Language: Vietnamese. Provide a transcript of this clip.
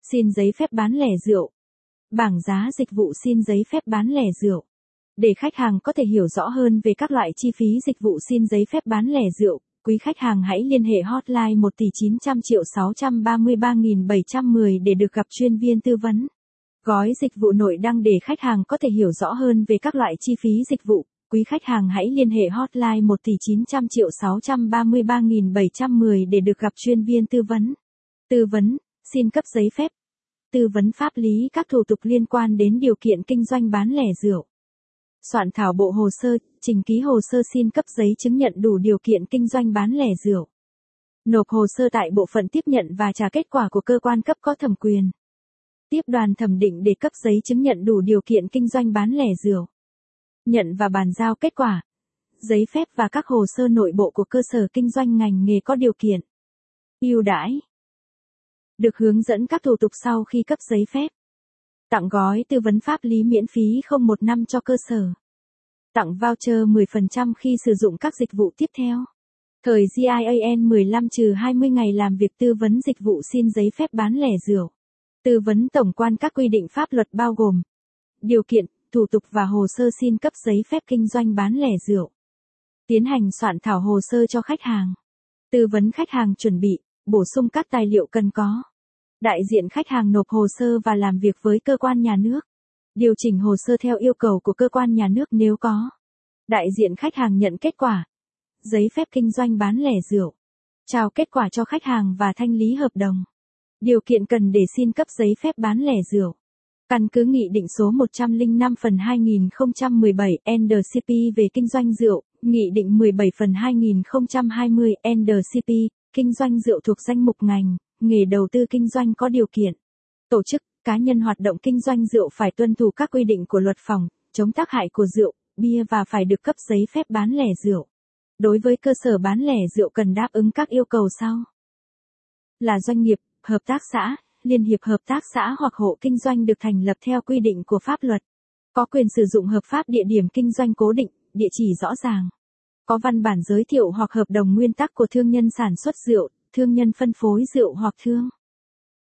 Xin giấy phép bán lẻ rượu. Bảng giá dịch vụ xin giấy phép bán lẻ rượu. Để khách hàng có thể hiểu rõ hơn về các loại chi phí dịch vụ xin giấy phép bán lẻ rượu, quý khách hàng hãy liên hệ hotline 1.900.633.710 để được gặp chuyên viên tư vấn. Gói dịch vụ nội đăng để khách hàng có thể hiểu rõ hơn về các loại chi phí dịch vụ, quý khách hàng hãy liên hệ hotline 1.900.633.710 để được gặp chuyên viên tư vấn. Tư vấn, xin cấp giấy phép. Tư vấn pháp lý các thủ tục liên quan đến điều kiện kinh doanh bán lẻ rượu. Soạn thảo bộ hồ sơ, trình ký hồ sơ xin cấp giấy chứng nhận đủ điều kiện kinh doanh bán lẻ rượu. Nộp hồ sơ tại bộ phận tiếp nhận và trả kết quả của cơ quan cấp có thẩm quyền. Tiếp đoàn thẩm định để cấp giấy chứng nhận đủ điều kiện kinh doanh bán lẻ rượu. Nhận và bàn giao kết quả, giấy phép và các hồ sơ nội bộ của cơ sở kinh doanh ngành nghề có điều kiện. Ưu đãi. Được hướng dẫn các thủ tục sau khi cấp giấy phép. Tặng gói tư vấn pháp lý miễn phí không một năm cho cơ sở. Tặng voucher 10% khi sử dụng các dịch vụ tiếp theo. Thời GIAN 15-20 ngày làm việc tư vấn dịch vụ xin giấy phép bán lẻ rượu. Tư vấn tổng quan các quy định pháp luật bao gồm điều kiện, thủ tục và hồ sơ xin cấp giấy phép kinh doanh bán lẻ rượu. Tiến hành soạn thảo hồ sơ cho khách hàng. Tư vấn khách hàng chuẩn bị, bổ sung các tài liệu cần có. Đại diện khách hàng nộp hồ sơ và làm việc với cơ quan nhà nước. Điều chỉnh hồ sơ theo yêu cầu của cơ quan nhà nước nếu có. Đại diện khách hàng nhận kết quả. Giấy phép kinh doanh bán lẻ rượu. Trao kết quả cho khách hàng và thanh lý hợp đồng. Điều kiện cần để xin cấp giấy phép bán lẻ rượu. Căn cứ Nghị định số 105/2017 NDCP về kinh doanh rượu, Nghị định 17/2020 NDCP, kinh doanh rượu thuộc danh mục ngành, nghề đầu tư kinh doanh có điều kiện. Tổ chức, cá nhân hoạt động kinh doanh rượu phải tuân thủ các quy định của luật phòng, chống tác hại của rượu, bia và phải được cấp giấy phép bán lẻ rượu. Đối với cơ sở bán lẻ rượu cần đáp ứng các yêu cầu sau. Là doanh nghiệp, hợp tác xã, liên hiệp hợp tác xã hoặc hộ kinh doanh được thành lập theo quy định của pháp luật. Có quyền sử dụng hợp pháp địa điểm kinh doanh cố định, địa chỉ rõ ràng. Có văn bản giới thiệu hoặc hợp đồng nguyên tắc của thương nhân sản xuất rượu, thương nhân phân phối rượu hoặc thương